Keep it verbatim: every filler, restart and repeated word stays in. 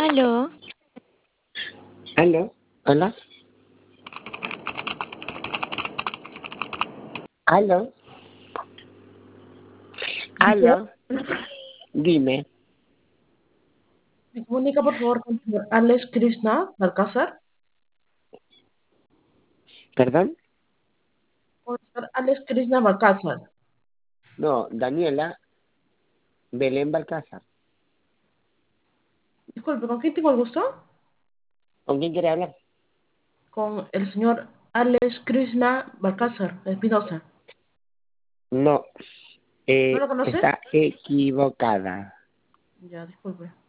Aló, ¿Aló? ¿Hola? ¿Aló? Disculpe, ¿Aló? Dime. ¿me comunica por favor con el señor Alex Krishna Balcázar? ¿Perdón? Con el señor Alex Krishna Balcázar. No, Daniela Belén Balcázar. Disculpe, ¿con quién tengo el gusto? ¿Con quién quiere hablar? Con el señor Alex Krishna Balcázar Espinosa. No, ¿No eh, lo conoce? está equivocada. Ya, disculpe.